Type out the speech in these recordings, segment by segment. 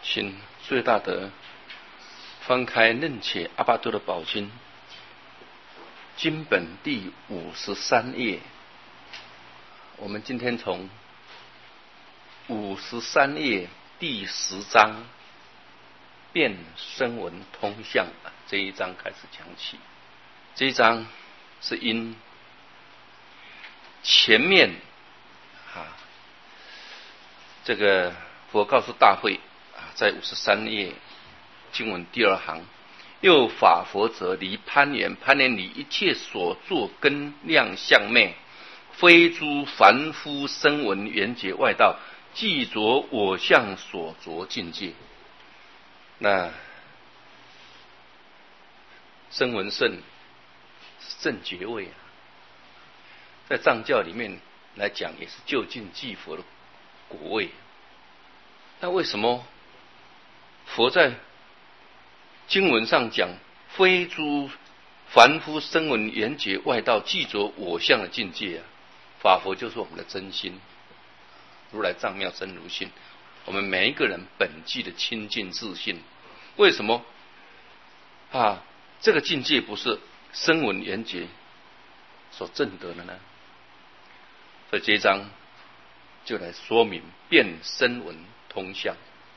请最大德翻开楞且阿巴多的宝经经本第53页，我们今天从53页第10章变声闻通相这一章开始讲起。这一章是因前面这个佛告诉大会在53页经文第2行，又法佛则离攀缘，攀缘离一切所作根量相昧，非诸凡夫声闻缘觉外道，即着我相所着境界。那声闻圣是正觉位在藏教里面来讲也是究竟即佛的果位。那为什么佛在经文上讲非诸凡夫声闻缘觉外道，即着我相的境界法佛就是我们的真心，如来藏妙真如性，我们每一个人本具的清净自信。为什么这个境界不是声闻缘觉所证得的呢？所以这一章就来说明变声闻通相。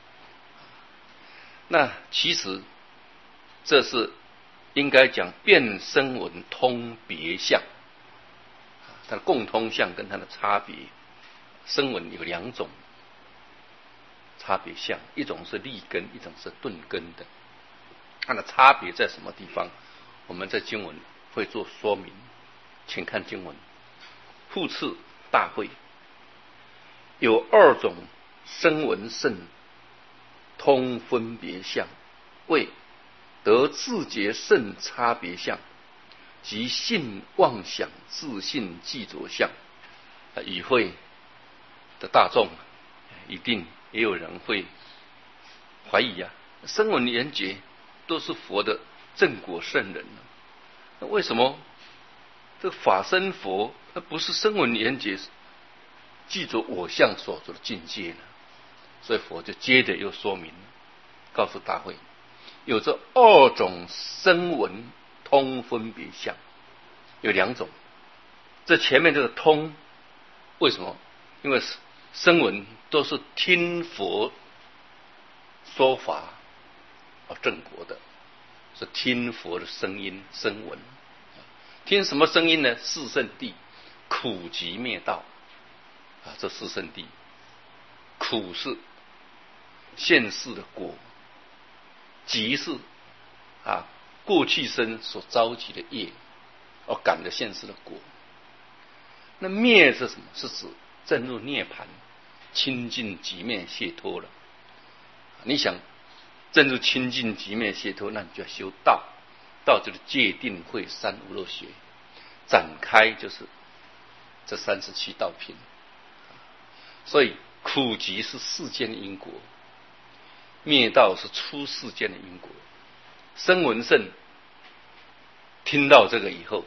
那其实这是应该讲变声闻通别相，它的共通相跟它的差别。声闻有2种差别相，一种是立根，一种是顿根的。它的差别在什么地方？我们在经文会做说明，请看经文。复次大会，有2种声闻圣通分别相，为得自觉圣差别相，即性妄想自信记着相。与会的大众一定也有人会怀疑声闻缘觉都是佛的正果圣人，那为什么这个法身佛那不是声闻缘觉记着我相所着的境界呢？所以佛就接着又说明，告诉大会有这2种声闻通分别相，有2种。这前面这个通为什么？因为声闻都是听佛说法正果的，是听佛的声音声闻。听什么声音呢？四圣谛，苦集灭道这四圣谛。苦是现世的果，集是过去生所召集的业感的现世的果。那灭是什么？是指正入涅槃，清净寂灭解脱了。你想正入清净寂灭解脱，那你就要修道，道就是戒定慧三无漏学，展开就是这37道品。所以苦集是世间因果，灭道是出世间的因果。声闻圣听到这个以后，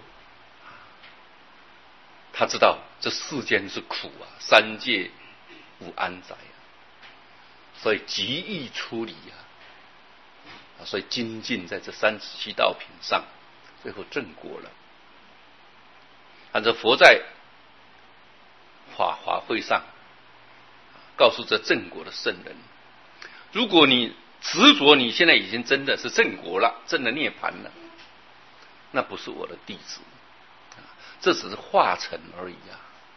他知道这世间是苦三界无安宅所以急易出离所以精进在这37道品上，最后正果了。按照佛在法华会上告诉这正果的圣人，如果你执着你现在已经真的是正果了，真的涅槃了，那不是我的弟子，这只是化成而已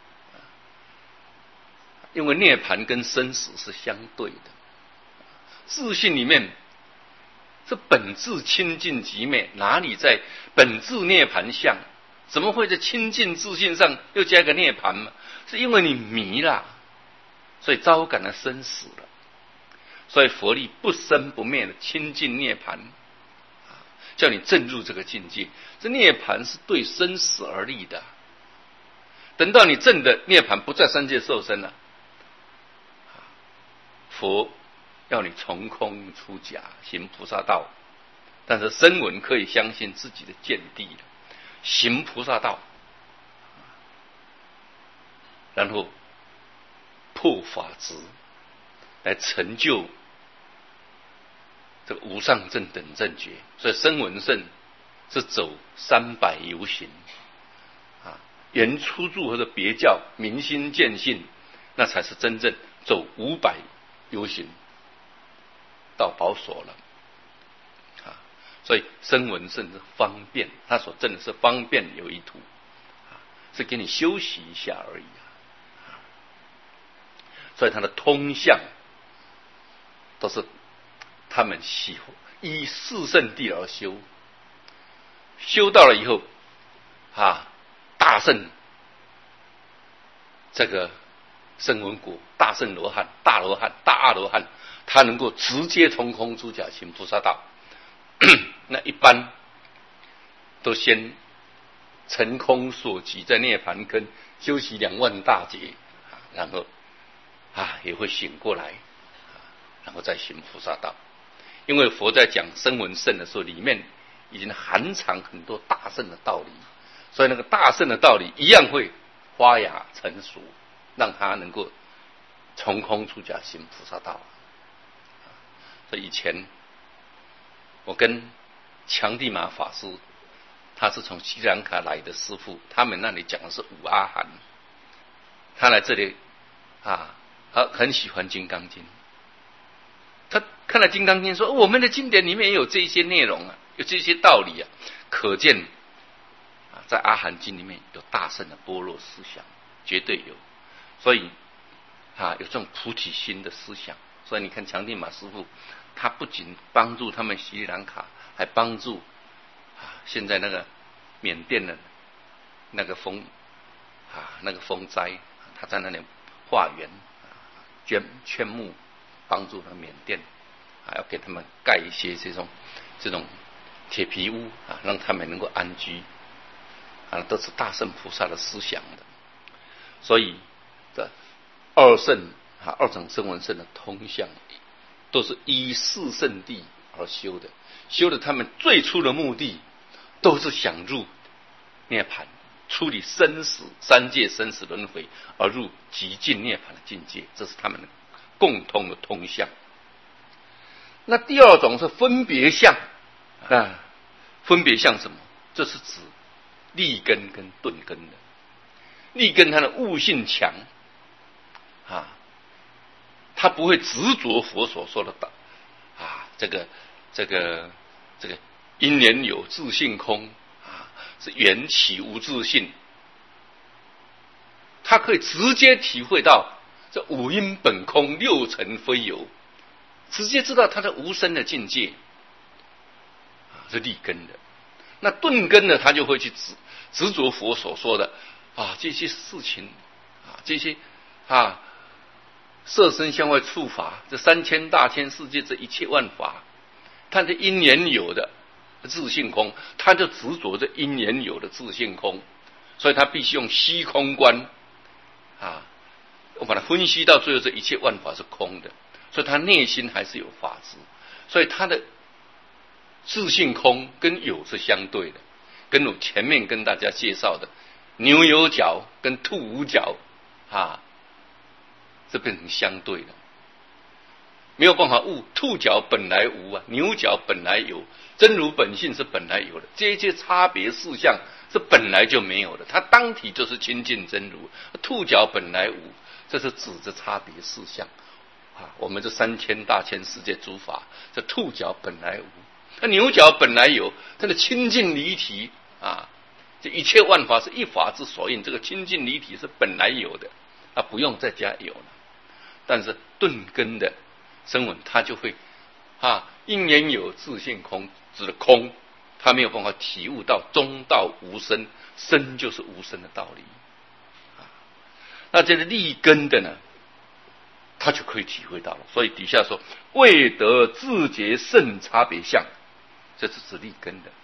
因为涅槃跟生死是相对的，自信里面是本质清净寂灭，哪里在本质涅槃相？怎么会在清净自信上又加个涅槃呢？是因为你迷了，所以招感了生死了。所以佛力不生不灭的清净涅槃叫你证入这个境界。这涅槃是对生死而立的，等到你证的涅槃不在三界受生了，佛要你从空出假，行菩萨道。但是声闻可以相信自己的见地了，行菩萨道，然后破法执来成就这个无上正等正觉。所以声闻乘是走300由行啊，原初住或者别教明心见性，那才是真正走500由行到宝所了啊。所以声闻乘是方便，他所证的是方便有一途啊，是给你休息一下而已啊。所以他的通向都是他们依四圣谛而修，修到了以后啊，大圣这个声闻果，大圣罗汉、大罗汉、大阿罗汉，他能够直接从空出假行菩萨道。那一般都先成空所及，在涅盘坑休息2万大劫，然后也会醒过来，然后再行菩萨道。因为佛在讲声闻乘的时候，里面已经含藏很多大乘的道理，所以那个大乘的道理一样会发芽成熟，让他能够从空出假行菩萨道。所以以前我跟强地马法师，他是从斯里兰卡来的师父，他们那里讲的是五阿含，他来这里他很喜欢金刚经，他看了金刚经说，我们的经典里面也有这些内容啊，有这些道理啊，可见在阿含经里面有大乘的般若思想，绝对有。所以有这种菩提心的思想。所以你看强地马师父，他不仅帮助他们斯里兰卡，还帮助现在那个缅甸的那个风灾，他在那里化缘劝募，帮助他缅甸要给他们盖一些这种铁皮屋让他们能够安居都是大圣菩萨的思想的。所以这二乘二乘声闻乘的通向，都是依四圣谛而修的，修的他们最初的目的都是想入涅槃，处理生死三界生死轮回，而入极尽涅槃的境界，这是他们的共同的通向。那第二种是分别相分别相什么？这是指利根跟钝根的。利根它的悟性强他不会执着佛所说的这个因缘有自性空是缘起无自性，他可以直接体会到这五阴本空，六尘非有，直接知道他的无生的境界是利根的。那钝根呢，他就会去执着佛所说的这些事情这些色身相外触法，这3000大千世界这一切万法，它的因缘有的自性空，他就执着这因缘有的自性空，所以他必须用虚空观我把它分析到最后，这一切万法是空的，所以他内心还是有法执，所以他的自性空跟有是相对的，跟我前面跟大家介绍的牛有角跟兔无角这变成相对的，没有办法悟兔角本来无牛角本来有，真如本性是本来有的，这些差别事项是本来就没有的，它当体就是清净真如。兔角本来无，这是指着差别事项我们这3000大千世界诸法，这兔角本来无，那牛角本来有，它的清净离体这一切万法是一法之所应，这个清净离体是本来有的，不用再加有了。但是钝根的声闻，他就会因缘有自性空，指的空，他没有办法体悟到中道无生，生就是无生的道理那这个利根的呢，他就可以体会到了。所以底下说未得自觉胜差别相，这是指利根的，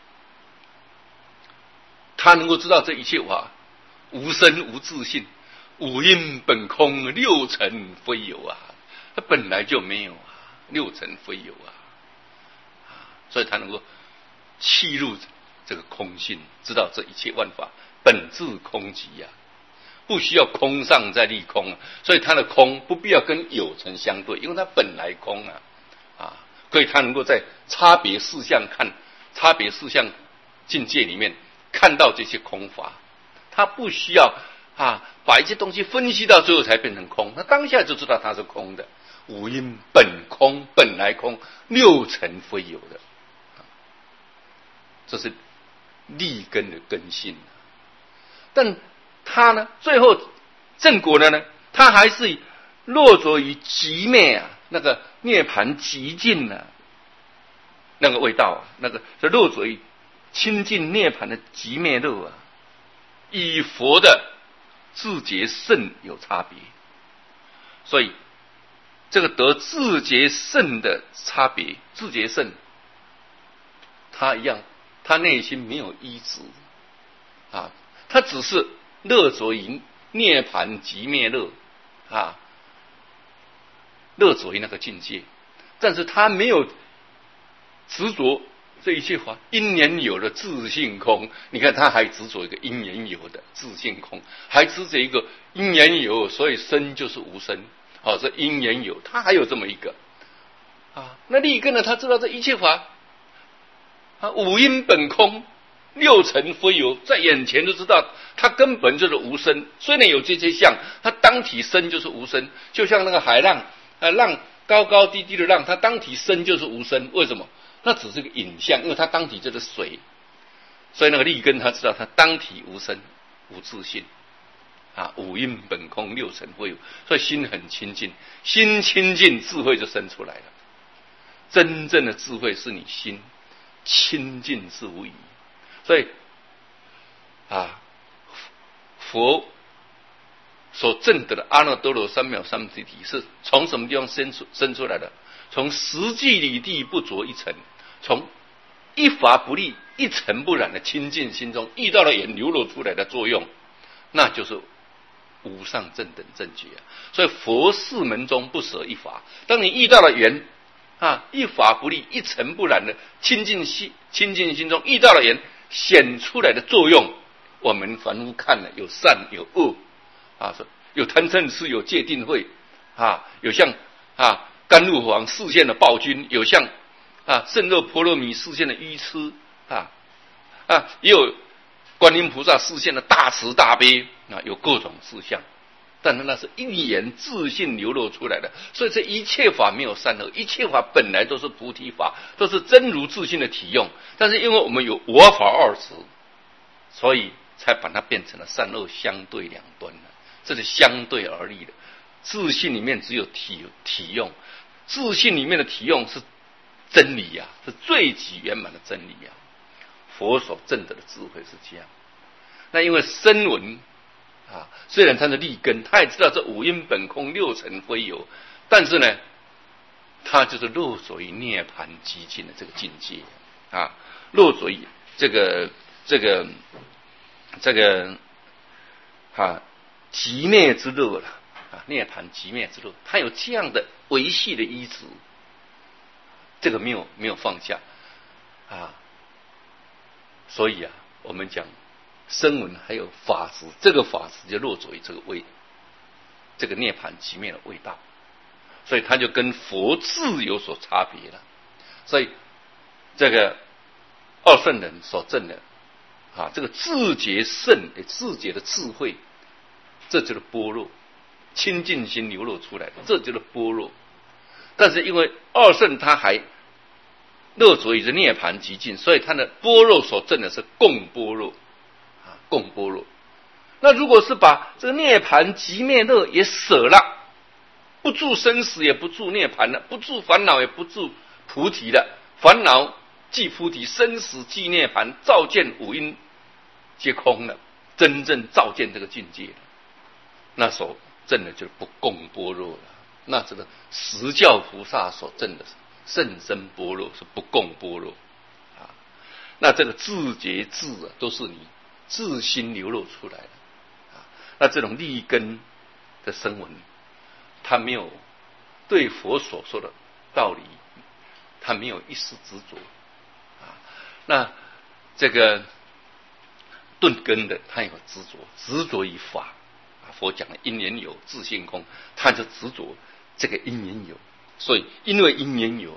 他能够知道这一切法无生无自性，五阴本空，六尘非有它本来就没有六尘非有所以他能够契入这个空性，知道这一切万法本质空寂不需要空上再立空所以他的空不必要跟有尘相对，因为它本来空所以他能够在差别事项境界里面看到这些空法，他不需要把一些东西分析到最后才变成空，他当下就知道它是空的。五阴本空，本来空，六尘非有的，这是立根的根性。但他呢，最后正果的呢，他还是落着于极灭那个涅槃极尽那个味道那个是落着于清净涅槃的极灭乐与佛的自觉圣有差别。所以这个得自觉圣的差别，自觉圣他一样，他内心没有依止他只是乐着于涅槃极灭乐乐着于那个境界，但是他没有执着这一切法因缘有的自性空。你看他还执着一个因缘有的自性空，还执着一个因缘有，所以生就是无生这因缘有，他还有这么一个那立根呢，他知道这一切法五阴本空，六尘非有，在眼前就知道它根本就是无生。虽然有这些相，它当体生就是无生。就像那个海浪浪高高低低的浪，它当体生就是无生。为什么？那只是个影像，因为它当体就是水，所以那个立根他知道它当体无生无自性五阴本空，六尘非有，所以心很清净，心清净，智慧就生出来了。真正的智慧是你心清净之无疑。所以佛所证得的阿耨多罗三藐三菩提是从什么地方生出来的？从实际理地不着一尘，从一法不立一尘不染的清净心中遇到了眼流露出来的作用，那就是无上正等正觉所以佛事门中不舍一法，当你遇到了缘一法不立一尘不染的清净心中遇到了缘显出来的作用，我们凡夫看了有善有恶有贪嗔痴，有戒定慧有像甘露王示现的暴君，有像胜热波罗蜜示现的愚痴也有观音菩萨示现的大慈大悲有各种事项，但是那是一言自信流露出来的。所以这一切法没有善恶，一切法本来都是菩提法，都是真如自性的体用，但是因为我们有我法二执，所以才把它变成了善恶相对两端这是相对而立的。自信里面只有体用，自信里面的体用是真理是最极圆满的真理佛所证得的智慧是这样。那因为声闻虽然他的立根，他也知道这五阴本空，六尘非有，但是呢，他就是落着于涅槃极尽的这个境界落着于这个极灭之乐了涅槃极灭之乐，他有这样的维系的依止，这个没有放下所以我们讲声闻还有法执，这个法执就落着于这个涅槃极灭的味道，所以他就跟佛智有所差别了。所以这个二圣人所证的这个自觉圣自觉的智慧，这就是般若，清净心流露出来的，这就是般若。但是因为二圣他还落着于这涅槃极尽，所以他的般若所证的是共般若共般若。那如果是把这个涅槃极灭乐也舍了，不住生死也不住涅槃了，不住烦恼也不住菩提了，烦恼即菩提，生死即涅槃，照见五阴皆空了，真正照见这个境界了，那所证的就是不共般若了。那这个十教菩萨所证的甚深般若是不共般若那这个自觉智都是你自心流露出来的那这种立根的声闻，他没有对佛所说的道理，他没有一丝执着那这个顿根的他有执着于法佛讲的因缘有自性空，他就执着这个因缘有，所以因为因缘有而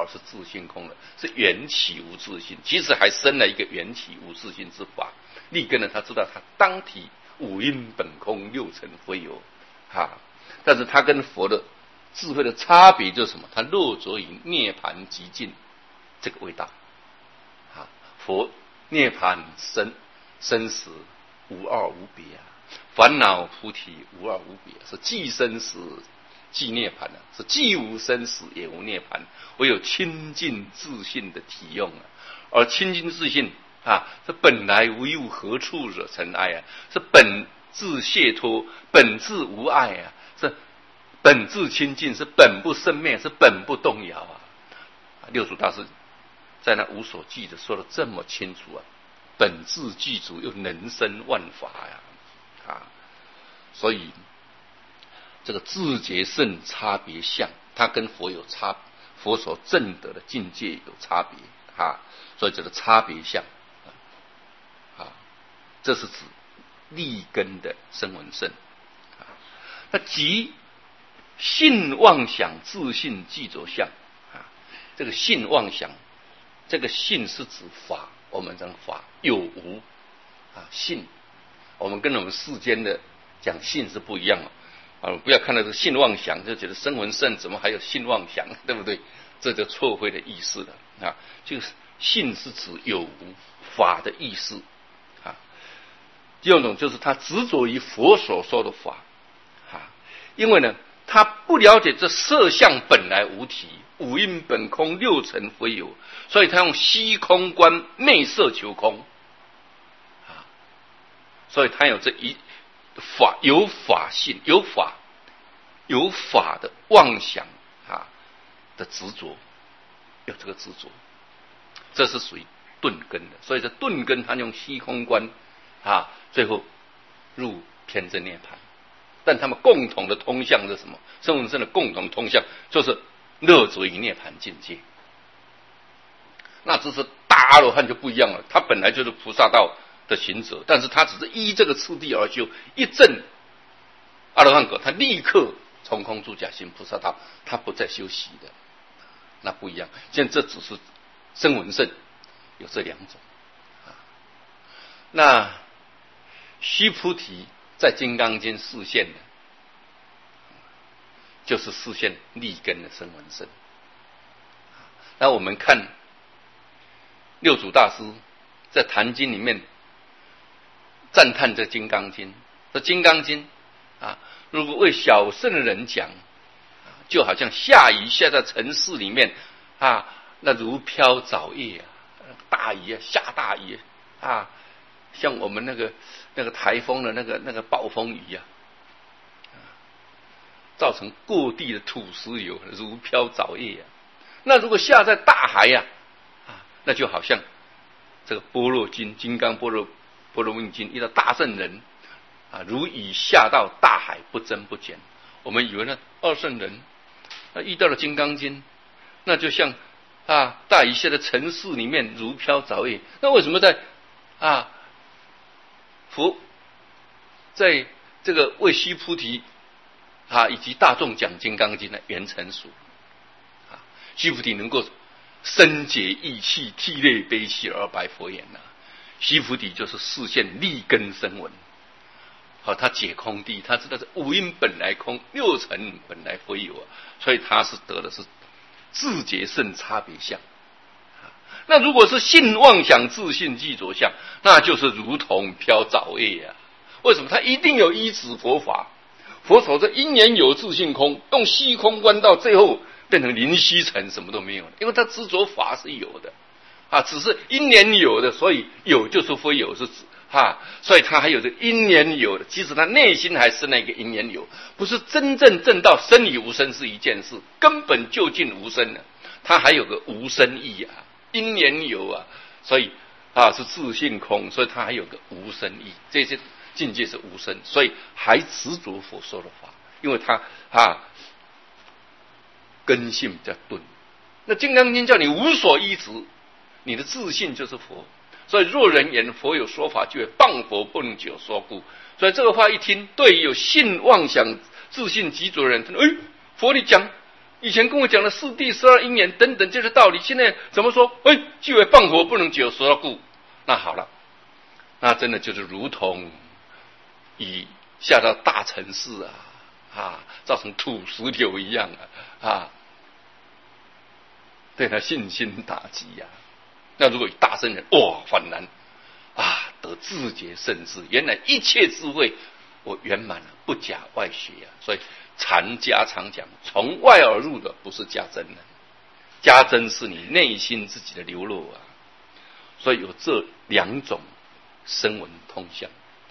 是自性空了，是缘起无自性，其实还生了一个缘起无自性之法。立根呢，他知道他当体五阴本空，六尘非有，但是他跟佛的智慧的差别就是什么？他落着于涅槃极尽这个味道。佛涅槃生死无二无别烦恼菩提无二无别，是既生死即涅槃是既无生死也无涅槃，唯有清净自性的体用而清净自性是本来无有，何处惹尘埃是本自解脱，本自无碍是本自清净，是本不生灭，是本不动摇六祖大师在那无所记的说得这么清楚本自具足又能生万法所以这个自觉圣差别相，它跟佛有差，佛所证得的境界有差别所以这个差别相这是指立根的声闻圣那即性妄想自性具足相这个性妄想，这个性是指法，我们讲法有无性，我们跟我们世间的讲性是不一样不要看到这个性妄想就觉得声闻圣怎么还有性妄想，对不对？这就错会的意思了就是性是指有无法的意思第二种就是他执着于佛所说的法因为呢他不了解这色相本来无体，五阴本空，六尘非有，所以他用虚空观昧色求空所以他有这一法，有法性，有法的妄想的执着，有这个执着，这是属于钝根的。所以这钝根他用虚空观最后入偏真涅槃。但他们共同的通向是什么？声闻圣的共同通向就是乐着于涅槃境界。那只是大阿罗汉就不一样了，他本来就是菩萨道的行者，但是他只是依这个次第而修，一证阿罗汉果，他立刻从空住假行菩萨道，他不再修习的，那不一样。现在这只是声闻圣有这两种那须菩提在《金刚经》示现的，就是示现立根的声闻圣。那我们看六祖大师在《坛经》里面赞叹这《金刚经》，这《金刚经》如果为小圣的人讲，就好像下雨下在城市里面那如飘早叶大雨下大雨像我们那个台风的那个暴风雨造成各地的土石流如飘早叶那如果下在大海那就好像这个般若经金刚般若蜜经遇到大圣人如雨下到大海不增不减。我们以为那二圣人遇到了金刚经，那就像大雨下的城市里面如飘早叶。那为什么在佛在这个为须菩提以及大众讲金刚经的圆成熟须菩提能够深解义气，涕泪悲喜而白佛言须菩提就是示现立根声闻他解空谛，他知道是五阴本来空，六尘本来非有所以他是得的是自觉圣差别相那如果是性妄想自性具着相，那就是如同飘早叶为什么？他一定有依止佛法，佛所说因缘有自性空，用虚空观到最后变成灵虚尘，什么都没有了。因为他执着法是有的只是因缘有的，所以有就是非有是指所以他还有这因缘有的，其实他内心还是那个因缘有，不是真正证到生理无生是一件事，根本就近无生的，他还有个无生意因缘有所以是自性空，所以他还有个无生意，这些境界是无生，所以还执着佛说的法，因为他根性比较钝。那金刚经叫你无所依止，你的自信就是佛，所以若人言佛有说法，就会谤佛不能久说故。所以这个话一听，对于有性妄想自信执着的人，佛你讲以前跟我讲的四谛12因缘等等这些道理，现在怎么说？既为放火不能久时而故。那好了，那真的就是如同以下到大城市造成土石流一样对他信心打击那如果以大圣人幡然得自觉圣智，原来一切智慧我圆满了，不假外学所以禅家常讲，从外而入的不是家珍家珍是你内心自己的流露所以有这两种声闻通相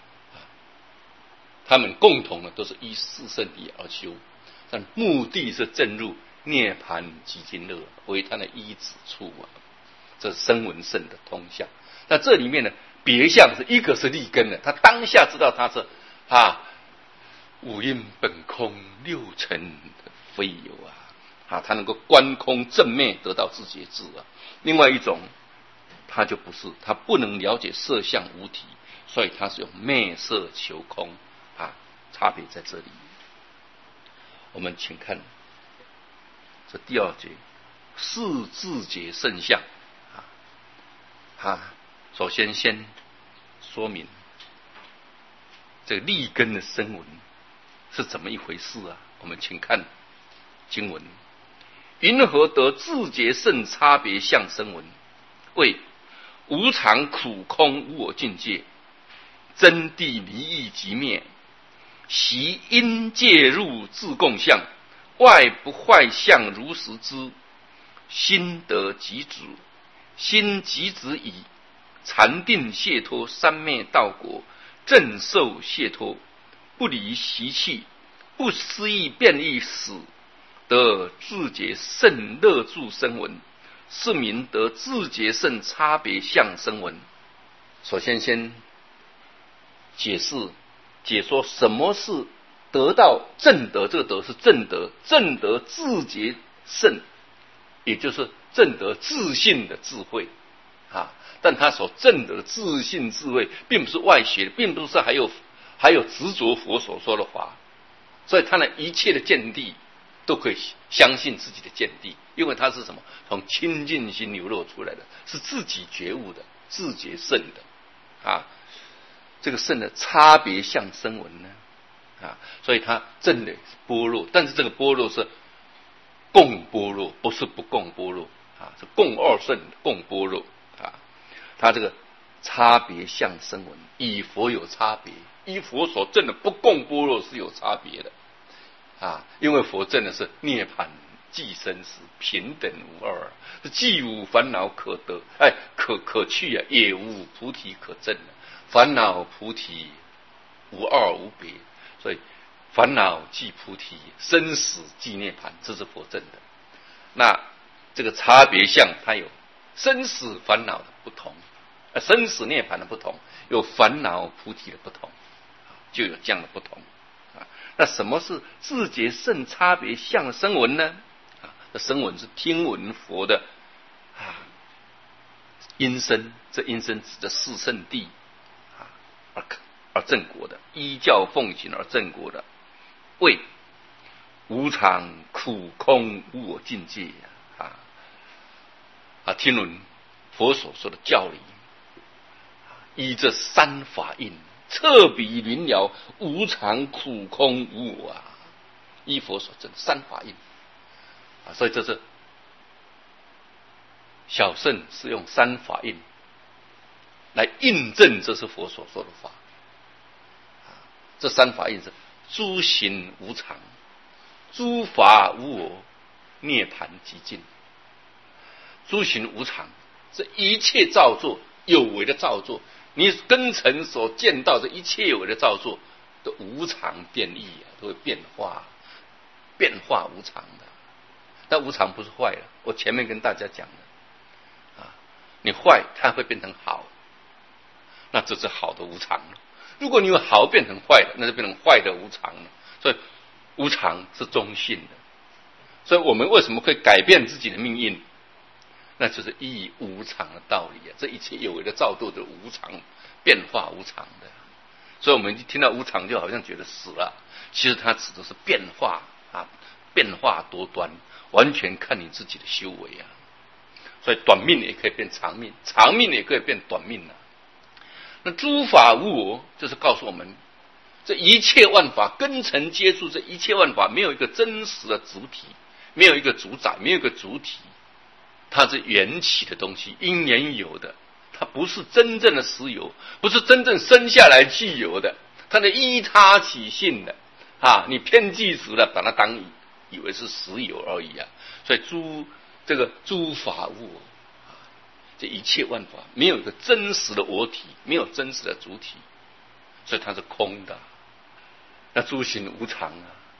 他们共同的都是依四圣谛而修，但目的是证入涅槃极尽乐为他的依止处这是声闻圣的通相。那这里面呢，别相是一个是立根的，他当下知道他是五蕴本空，六尘非有他能够观空正灭，得到自觉智另外一种他就不是，他不能了解色相无体，所以他是用昧色求空差别在这里。我们请看这第二节，是自觉圣相首先说明这个立根的声闻是怎么一回事我们请看经文：云何得自觉圣差别相声闻？谓无常苦空无我境界，真谛离异即灭，习因介入自共相，外不坏相如实知，心得即止，心即止矣，禅定解脱三昧道果，正受解脱，不离习气，不思议变异死，得自觉圣乐住声闻，是名得自觉圣差别相声闻。首先解说什么是得到正德，这个德是正德，正德自觉圣，也就是正德自信的智慧但他所证得的自信智慧并不是外学的，并不是还有执着佛所说的法，所以他的一切的见地都可以相信自己的见地，因为他是什么？从清净心流露出来的，是自己觉悟的，自觉圣的这个圣的差别相声闻呢所以他证的般若，但是这个般若是共般若，不是不共般若是共二圣共般若他这个差别相声闻与佛有差别，依佛所证的不共般若是有差别的因为佛证的是涅槃即生死平等无二，既无烦恼可得可去也无菩提可证烦恼菩提无二无别，所以烦恼即菩提，生死即涅槃，这是佛证的。那这个差别相它有生死烦恼的不同，生死涅槃的不同，有烦恼菩提的不同，就有这样的不同那什么是自觉圣差别相声闻呢？这声闻是听闻佛的音声，这音声指的四圣谛而正果的，依教奉行而正果的，谓无常苦空无我境界听闻佛所说的教理依这三法印彻彼明了无常苦空无我依佛所证三法印所以这是小乘是用三法印来印证这是佛所说的法这三法印是诸行无常，诸法无我，涅槃极尽。诸行无常，这一切造作有为的造作，你根尘所见到的一切有为的造作都无常变异都会变化无常的。但无常不是坏了，我前面跟大家讲的你坏它会变成好，那这是好的无常了。如果你有好变成坏的，那就变成坏的无常了。所以无常是中性的，所以我们为什么会改变自己的命运？那就是依无常的道理这一切有为的造作的无常，变化无常的。所以我们一听到无常就好像觉得死了，其实它指的是变化变化多端。 完全看你自己的修为啊。所以短命也可以变长命，长命也可以变短命啊。那诸法无我，就是告诉我们，这一切万法根尘接触，这一切万法没有一个真实的主体，没有一个主宰，没有一个主体，它是缘起的东西，因缘有的，它不是真正的实有，不是真正生下来具有的，它的依他起性的啊，你偏计值了，把它当以为是实有而已啊。所以诸法无我，这一切万法没有一个真实的我体，没有真实的主体，所以它是空的。那诸行无常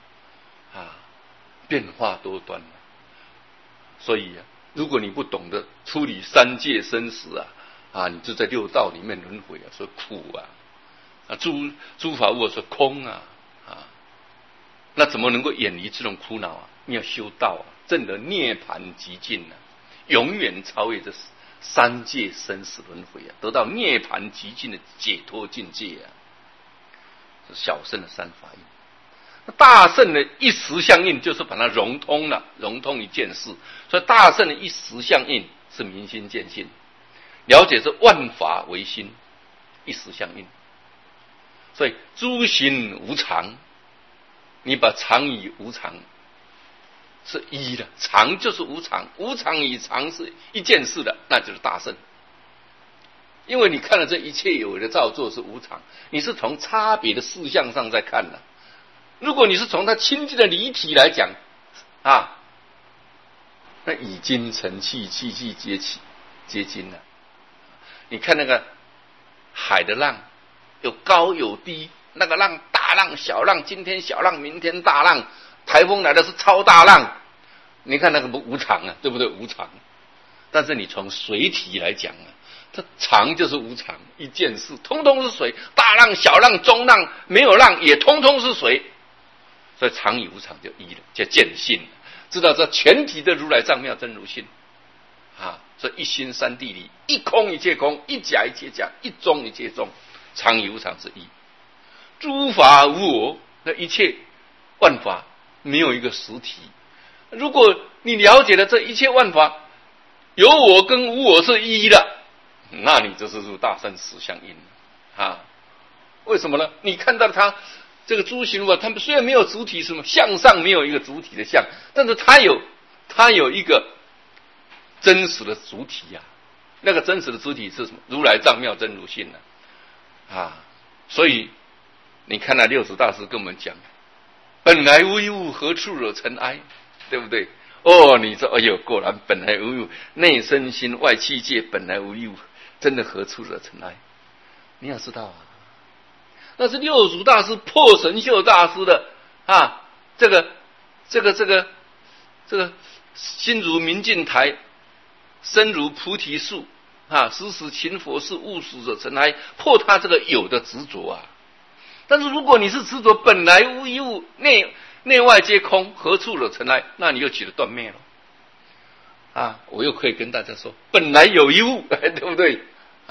变化多端所以如果你不懂得处理三界生死你就在六道里面轮回所以苦诸法无我说空那怎么能够远离这种苦恼你要修道证得涅槃极境永远超越这三界生死轮回得到涅槃极境的解脱境界是小乘的三法印。大乘的一时相应就是把它融通了，融通一件事。所以大乘的一时相应是明心见性，了解这万法唯心，一时相应。所以诸行无常，你把常与无常是一的，常就是无常，无常与常是一件事的，那就是大乘。因为你看了这一切有为的造作是无常，你是从差别的事项上在看的。如果你是从它清净的离体来讲那以精成气，气气皆精了。你看那个海的浪有高有低，那个浪大浪小浪，今天小浪明天大浪，台风来的是超大浪，你看那个无常对不对？无常。但是你从水体来讲它常就是无常一件事，通通是水，大浪小浪中浪没有浪也通通是水。所以常与无常就一了，叫见性，知道这全体的如来藏妙真如性所以一心三谛里，一空一切空，一假一切假，一中一切中，常与无常是一。诸法无我，那一切万法没有一个实体。如果你了解了这一切万法有我跟无我是一的，那你就是入大乘实相应为什么呢？你看到它这个诸行他们虽然没有主体，什么相上没有一个主体的相，但是它有一个真实的主体那个真实的主体是什么？如来藏妙真如性所以你看那六祖大师跟我们讲，本来无一物，何处惹尘埃，对不对？你说哎呦，果然本来无一物，内身心外气界本来无一物，真的何处惹尘埃？你要知道那是六祖大师破神秀大师的这个心如明镜台，身如菩提树时时勤佛事，勿使惹尘埃，破他这个有的执着但是如果你是执着本来无一物，内外皆空，何处惹尘埃，那你又起了断灭了我又可以跟大家说，本来有一物对不对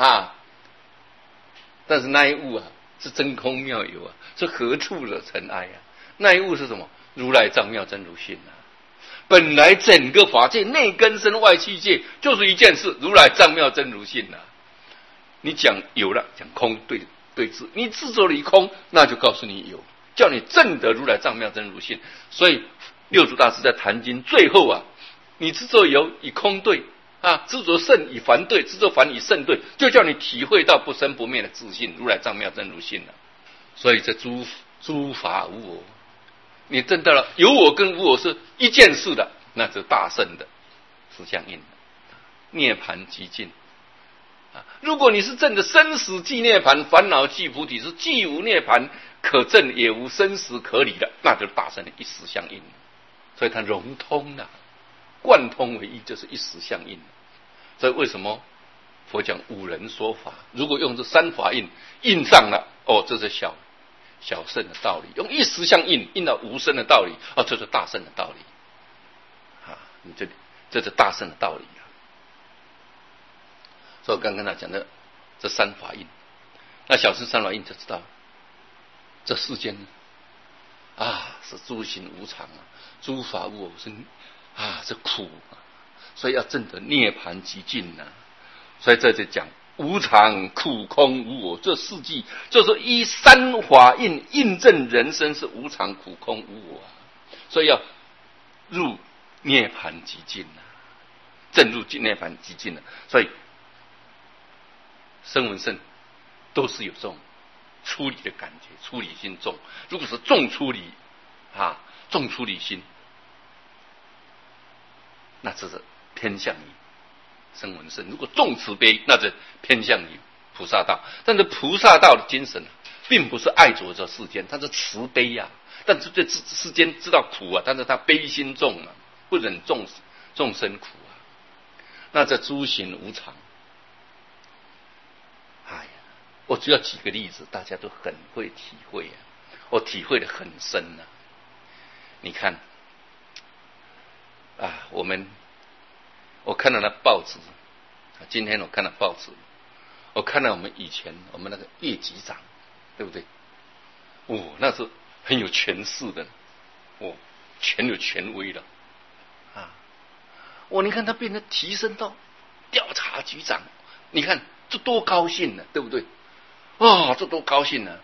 但是那一物是真空妙有是何处惹尘埃那一物是什么？如来藏妙真如性本来整个法界内根身外气界就是一件事，如来藏妙真如性你讲有了，讲空对峙，你执着了一空，那就告诉你有，叫你证得如来藏妙真如性。所以六祖大师在谈经最后你执着有以空对执着圣以凡对，执着凡以圣对，就叫你体会到不生不灭的自信，如来藏妙真如性所以这诸法无我，你证到了有我跟无我是一件事的，那是大圣的实相应涅槃极境如果你是证的生死即涅槃，烦恼即菩提，是既无涅槃可证，也无生死可理的，那就是大圣的一时相应。所以它融通贯通为一，就是一时相应。所以为什么佛讲五人说法？如果用这三法印印上了这是小圣的道理；用一时相应印到无生的道理这是大圣的道理你这是大圣的道理所以我刚刚讲的这三法印，那小乘三法印就知道这世间是诸行无常诸法无我，是这苦，所以要证得涅槃极境呢。所以在这讲无常、苦、空、无我，这四句就是依三法印证人生是无常、苦、空、无我，所以要入涅槃极境啊，证入涅槃极境了。所以声闻乘都是有这种出离的感觉，出离心重。如果是重出离重出离心，那这是偏向于声闻乘；如果重慈悲，那就偏向于菩萨道。但是菩萨道的精神并不是爱着这世间，他是慈悲呀。但是对世间知道苦啊，但是他悲心重啊，不忍众生苦啊。那这诸行无常，我只要举个例子，大家都很会体会啊，我体会得很深啊。你看我看到那报纸，今天我看到报纸，我看到我们以前我们那个叶局长，对不对？那是很有权势的，全有权威的你看他变成提升到调查局长，你看这多高兴呢，对不对？这多高兴呢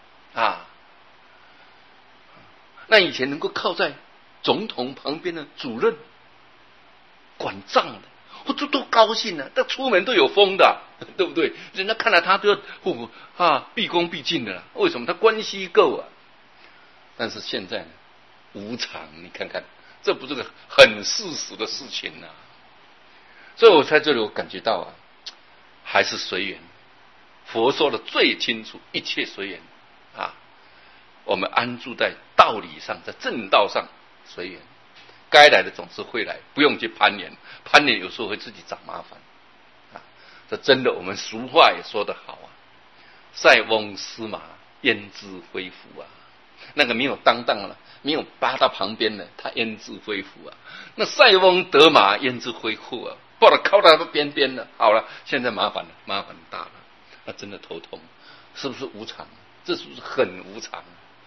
那以前能够靠在总统旁边的主任管账的，这多高兴呢！他出门都有风的，对不对？人家看到他都要毕恭毕敬的啦。为什么？他关系够啊。但是现在呢，无常，你看看，这不是个很事实的事情啊。所以我在这里我感觉到还是随缘。佛说的最清楚，一切随缘我们安住在道理上，在正道上随缘，该来的总是会来，不用去攀援，攀援有时候会自己找麻烦这真的，我们俗话也说得好塞翁失马焉知非福那个没有当当了，没有扒到旁边的，他焉知非福那塞翁得马焉知非祸抱了靠到边边了，好了，现在麻烦大了，那真的头痛，是不是无常？这是不是很无常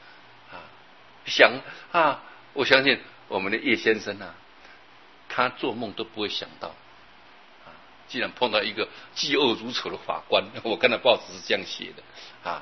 我相信我们的叶先生他做梦都不会想到既然碰到一个嫉恶如仇的法官，我看到报纸是这样写的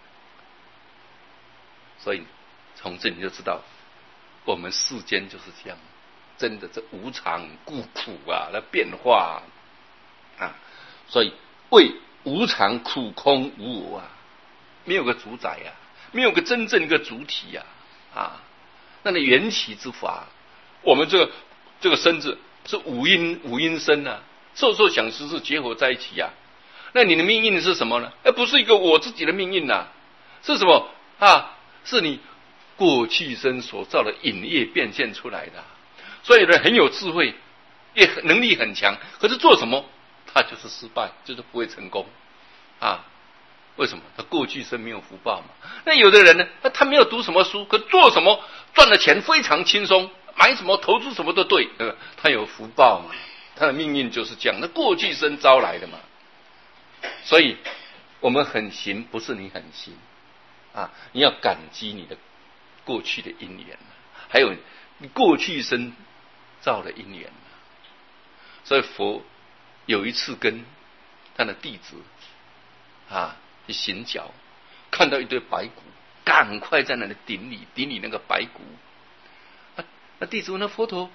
所以从这里就知道我们世间就是这样，真的这无常故苦那变化所以为无常苦空无我没有个主宰没有个真正一个主体那你缘起之法，我们这个身子是五阴身受受想行识结合在一起那你的命运是什么呢？不是一个我自己的命运是什么是你过去生所造的影业变现出来的。所以有人很有智慧，也能力很强，可是做什么他就是失败，就是不会成功为什么？他过去生没有福报嘛。那有的人呢，他没有读什么书，可做什么赚了钱非常轻松，买什么投资什么都对，他有福报嘛，他的命运就是这样，那过去生招来的嘛。所以我们很行，不是你很行你要感激你的过去的因缘还有你过去生造的因缘所以佛有一次跟他的弟子去行脚，看到一堆白骨，赶快在那里顶礼那个白骨那弟子问那佛陀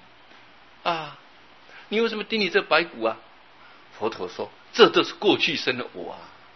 你为什么顶礼这白骨佛陀说这都是过去生的我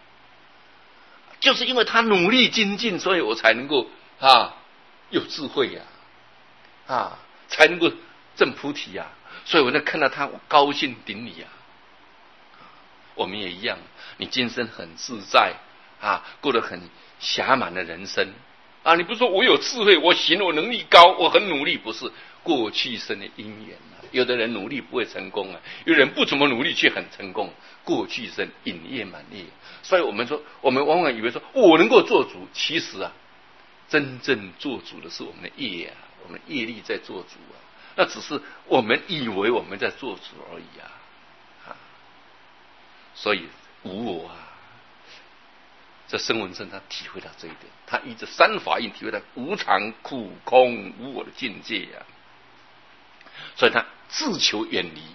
就是因为他努力精进，所以我才能够有智慧才能够证菩提所以我看到他我高兴顶礼我们也一样，你今生很自在过得很暇满的人生你不是说我有智慧，我行，我能力高，我很努力，不是过去生的因缘有的人努力不会成功有人不怎么努力却很成功，过去生引业满业。所以我们说，我们往往以为说我能够做主，其实真正做主的是我们的业我们业力在做主那只是我们以为我们在做主而已所以无我这声闻乘他体会到这一点，他依着三法印体会到无常苦空无我的境界所以他自求远离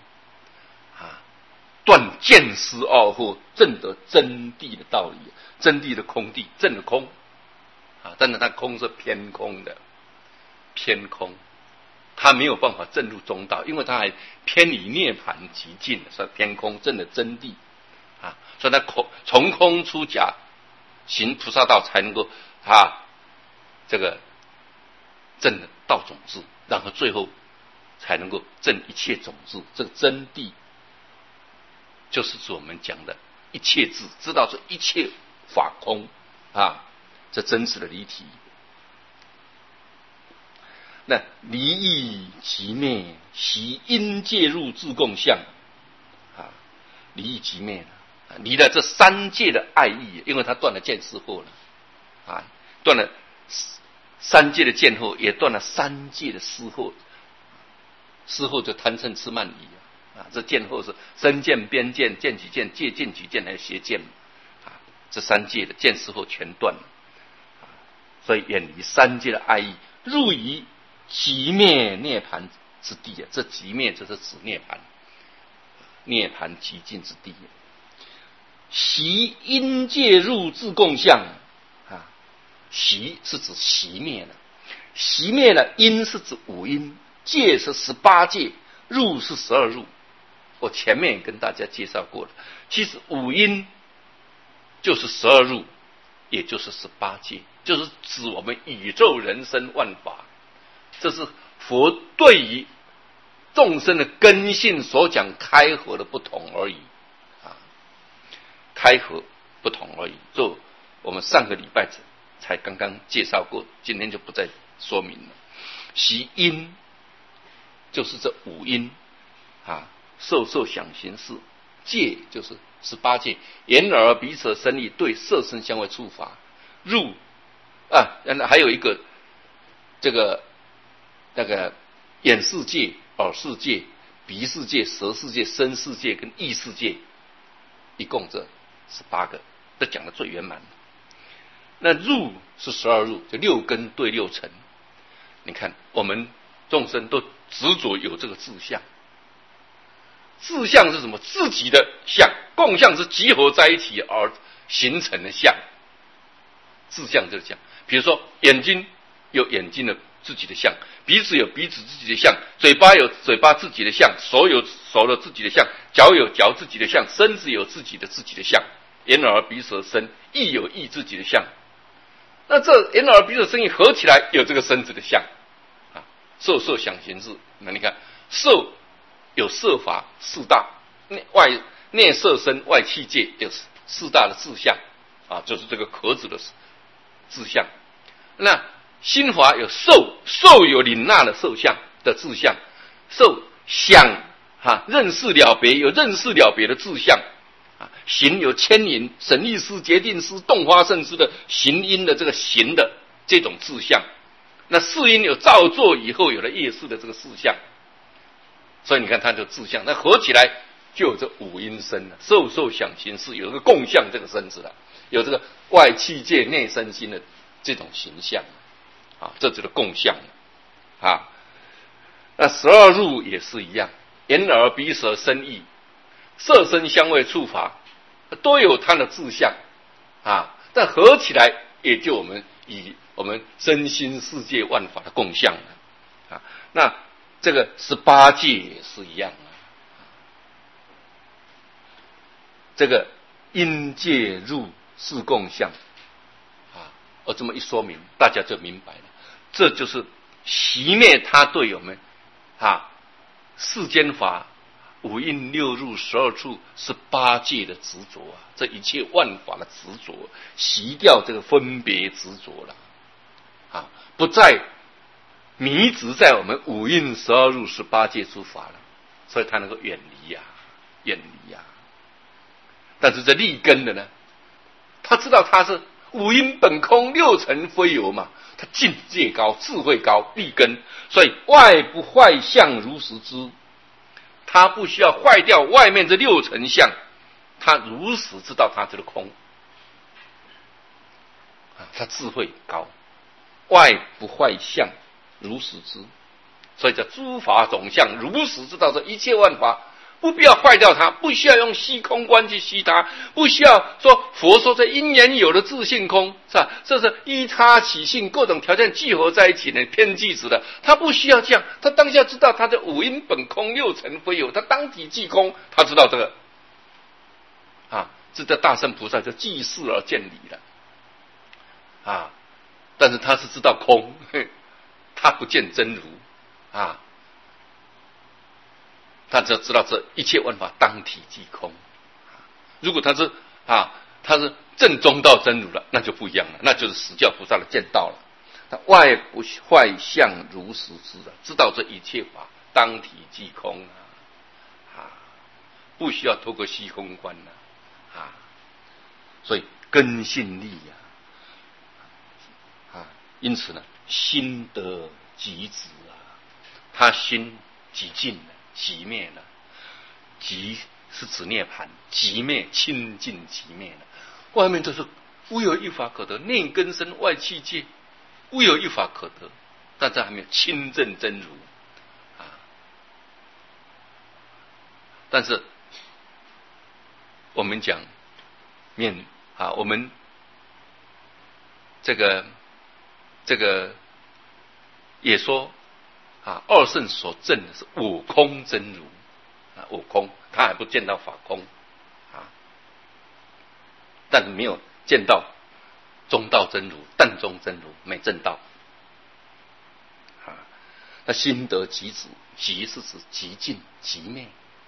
断见思二惑，证得真谛的道理，真谛的空谛，证的空但是它空是偏空的，偏空，它没有办法证入中道，因为它还偏离涅槃极境，所以偏空证的真谛所以它从空出假，行菩萨道才能够这个证道种子，然后最后才能够证一切种子。这个真谛就是指我们讲的一切智，知道这一切法空这真实的离体。那离意即灭，习因界入自共相离意即灭离了这三界的爱意，因为他断了见思惑了断了三界的见惑，也断了三界的思惑。思惑就贪嗔痴慢疑这见惑是身见、边见、见取见、戒见取见还有邪见这三界的见思惑全断了所以远离三界的爱意，入于极灭涅槃之地这极灭就是指涅槃，涅槃极尽之地习因界入自共相习是指熄灭了，熄灭了，因是指五因，界是18界，入是12入。我前面也跟大家介绍过了，其实五因就是12入，也就是18界，就是指我们宇宙人生万法。这是佛对于众生的根性所讲开合的不同而已开合不同而已。就我们上个礼拜才刚刚介绍过，今天就不再说明了。习因就是这五因受受想行识，界就是18界，眼耳鼻舌身意对色声香味触法，入还有一个那个眼世界、耳世界、鼻世界、舌世界、身世界跟意世界，一共这18个，这讲的最圆满。那入是12入，就6根对6尘。你看我们众生都执着有这个自相，自相是什么？自己的相，共相是集合在一起而形成的相。自相就是相，比如说眼睛有眼睛的自己的相，鼻子有鼻子自己的相，嘴巴有嘴巴自己的相，手有手的自己的相，脚有脚自己的相，身子有自己的相，眼耳鼻舌身意有意自己的相。那这眼耳鼻舌身意合起来有这个身子的相受受想行识。那你看受有色法4大，内色身外器界有4大的自相就是这个壳子的自相。那心法有受有领纳的受相的自相，受想认识了别有认识了别的自相行有牵引神力师、决定师、动花圣师的行因的这个行的这种自相。那四因有造作以后有了业识的这个事相，所以你看它就自相，那合起来就有这五因身了，受受想行识有这个共相这个身子了，有这个外器界内身心的这种形象这就是共相那12入也是一样，眼耳鼻舌身意色声香味触法都有它的自相但合起来也就我们以我们身心世界万法的共相了那这个18界也是一样这个因界入是共相我这么一说明，大家就明白了，这就是熄灭他对我们世间法五阴六入12处18界的执着这一切万法的执着，熄掉这个分别执着了不再迷执在我们五阴12入18界诸法了，所以他能够远离但是这立根的呢，他知道他是五阴本空六尘非有嘛，他境界高智慧高立根，所以外不坏相如实知，他不需要坏掉外面这六尘相，他如实知道他这个空他智慧高，外不坏相如实知， 所以叫诸法总相，如实知道这一切万法，不必要坏掉它，不需要用虚空观去虚它，不需要说佛说这因缘有的自性空，是吧？这是依他起性各种条件聚合在一起的偏具子的，他不需要这样，他当下知道他的五因本空，六尘非有，他当体即空，他知道这个啊，这叫大乘菩萨就即事而见理了啊。但是他是知道空，他不见真如啊。他只要知道这一切万法当体即空。如果他是正宗到真如了，那就不一样了，那就是实教菩萨的见道了。他外不坏相如实知的，知道这一切法当体即空不需要透过虚空观所以根性力因此呢，心得即止他心即尽了，即灭了。即是指涅槃，即灭清净即灭了。外面都是无有一法可得，内根生外气界，无有一法可得，但这还没有亲证真如但是我们讲我们这个也说二圣所证的是我空真如我空，他还不见到法空但是没有见到中道真如、淡中真如，没证到那心得即止，即是指即尽即灭，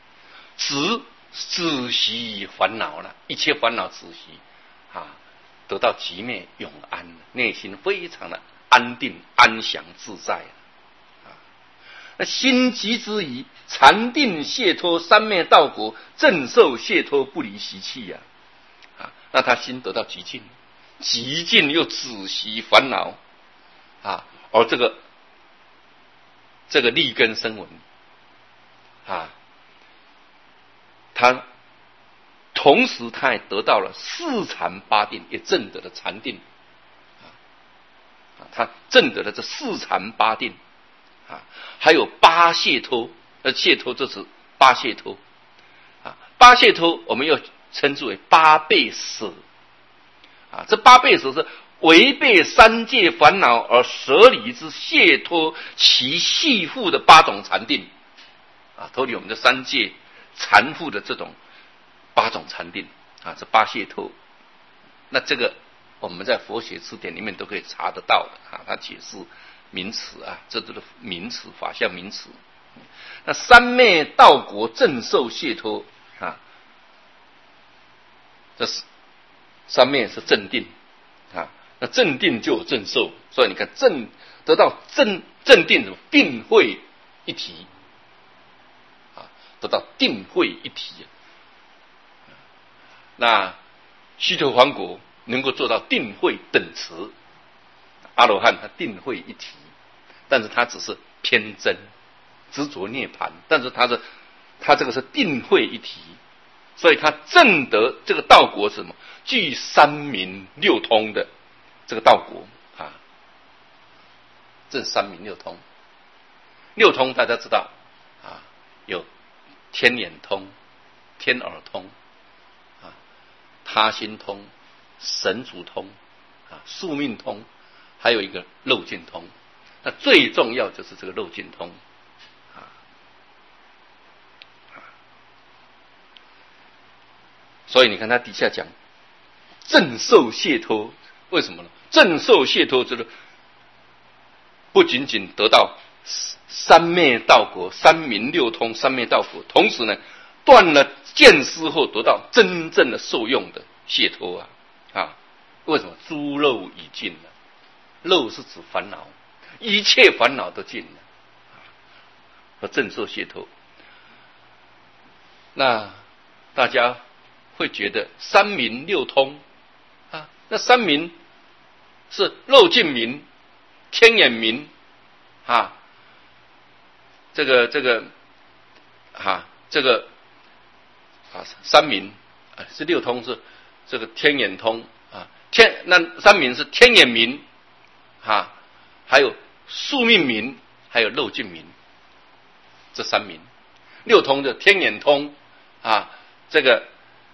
止息烦恼了，一切烦恼止息得到即灭永安，内心非常的安定、安详、自在那心即之矣，禅定解脱，三昧道果，正受解脱，不离习气那他心得到极尽，极尽又止息烦恼而这个立根声闻他同时他也得到了四禅八定，也证得了禅定他证得了这四禅八定还有八解脱，解脱就是八解脱八解脱我们又称之为八倍舍这八倍舍是违背三界烦恼而舍离之解脱其系缚的八种禅定脱离我们的三界缠缚的这种八种禅定这八解脱。那这个我们在佛学词典里面都可以查得到的它解释名词这都是名词，法相名词。那三昧道果正受解脱这是三昧是正定那正定就有正受，所以你看得到正定什么定慧一体得到定慧一体那须陀洹果能够做到定慧等持，阿罗汉他定慧一体，但是他只是偏真执着涅槃，但是他这个是定慧一体，所以他证得这个道果是什么？具三明六通的这个道果这三明六通。六通大家知道有天眼通、天耳通他心通、神足通宿命通，还有一个漏尽通。那最重要就是这个漏尽通所以你看他底下讲正受解脱，为什么呢？正受解脱就是不仅仅得到三昧道果、三明六通、三昧道果，同时呢断了见思后得到真正的受用的解脱为什么？诸漏已尽了，漏是指烦恼，一切烦恼都尽了和正受解脱。那大家会觉得三明六通那三明是漏尽明、天眼明这个三明是六通，是这个天眼通那三明是天眼明还有宿命明，还有漏尽明这三明。六通的天眼通啊，这个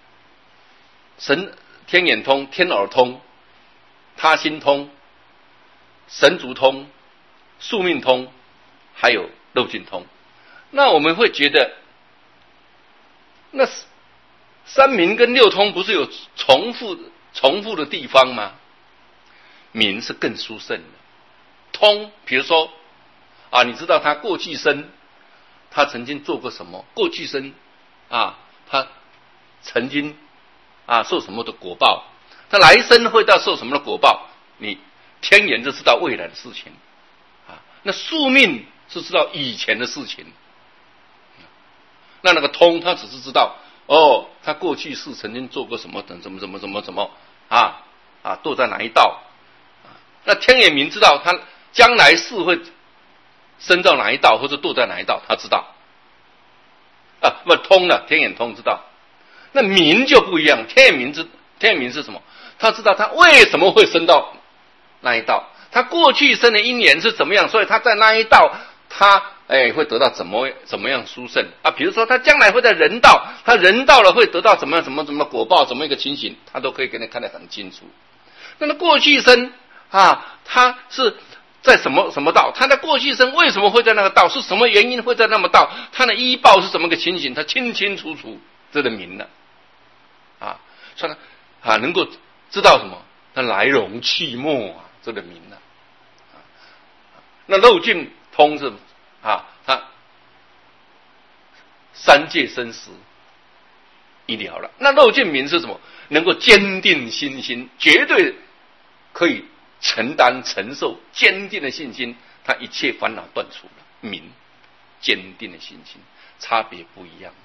天眼通、天耳通、他心通、神足通、宿命通，还有漏尽通。那我们会觉得，那三明跟六通不是有重复的地方吗？明是更殊胜的。通，比如说啊，你知道他过去生，他曾经做过什么？过去生啊，他曾经受什么的果报？他来生会到受什么的果报？你天眼就知道未来的事情啊。那宿命是知道以前的事情。那个通，他只是知道他过去世曾经做过什么等怎么堕在哪一道。那天眼明知道他将来世会升到哪一道，或者堕在哪一道，他知道。不通了，天眼通知道。那明就不一样，天眼明是什么？他知道他为什么会升到那一道，他过去生的因缘是怎么样，所以他在那一道他会得到怎么样殊胜啊？比如说他将来会在人道，他人道了会得到怎么果报，怎么一个情形，他都可以给你看得很清楚。那过去生他是在什么道？他在过去生为什么会在那个道？是什么原因会在那么道？他的依报是什么个情形？他清清楚楚这个明了所以他能够知道什么？他来龙去脉这个明了那漏尽通是他三界生死一了了。那漏尽明是什么？能够坚定信心，绝对可以承受坚定的信心，他一切烦恼断除了。明坚定的信心，差别不一样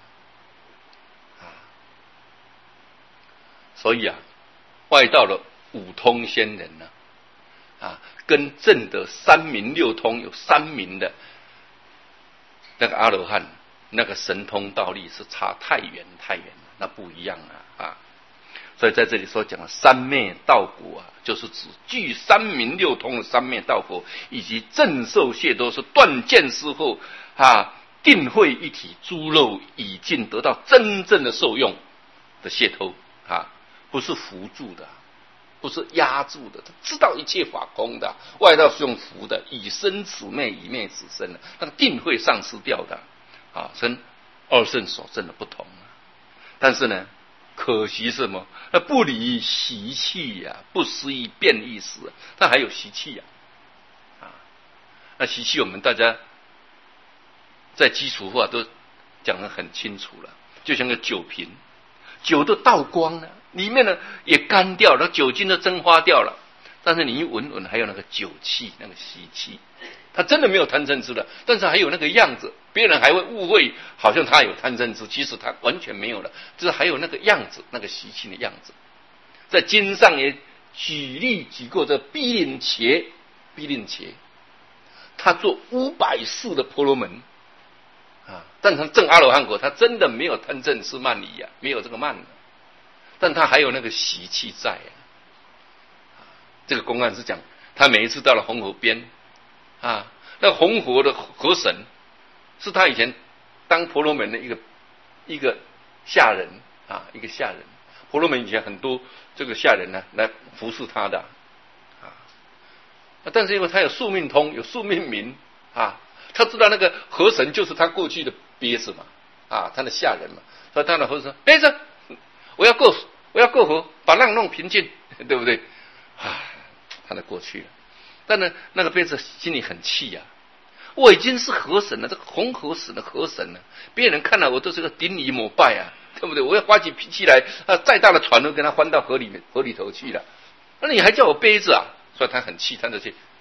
所以外道的五通仙人跟正的三明六通有三明的那个阿罗汉，那个神通道力是差太远了，那不一样所以在这里说讲的三昧道果就是指具三明六通的三昧道果，以及正受解脱是断见思后定慧一体，诸漏已尽，得到真正的受用的解脱不是扶助的，不是压住的，他知道一切法空的。外道是用扶的，以身此昧，以昧此身的，那个定会丧失掉的跟二圣所证的不同但是呢，可惜什么？那不离习气不思议变异时，他还有习气那习气我们大家在基础化都讲得很清楚了，就像个酒瓶，酒都倒光了，里面呢也干掉了，酒精都蒸发掉了，但是你一闻还有那个酒气，那个习气，他真的没有贪嗔痴了，但是还有那个样子，别人还会误会好像他有贪嗔痴，其实他完全没有了，就是还有那个样子，那个习气的样子。在经上也举过这毗陵伽，他做500世的婆罗门但他证阿罗汉果，他真的没有贪嗔痴慢疑没有这个慢但他还有那个习气在这个公案是讲，他每一次到了红河边那红河的河神是他以前当婆罗门的一个下人一个下人。婆罗门以前很多这个下人来服侍他的但是因为他有宿命通，有宿命明他知道那个河神就是他过去的鳖子嘛他的下人嘛，所以他的河神说：“鳖子，我要过河，把浪弄平静，对不对？”他过去了，但呢，那个鳖子心里很气我已经是河神了，这个红河死的河神了，别人看到我都是个顶礼膜拜对不对？我要发起脾气来再大的船都跟他翻到河里头去了，那你还叫我鳖子所以他很气，他就去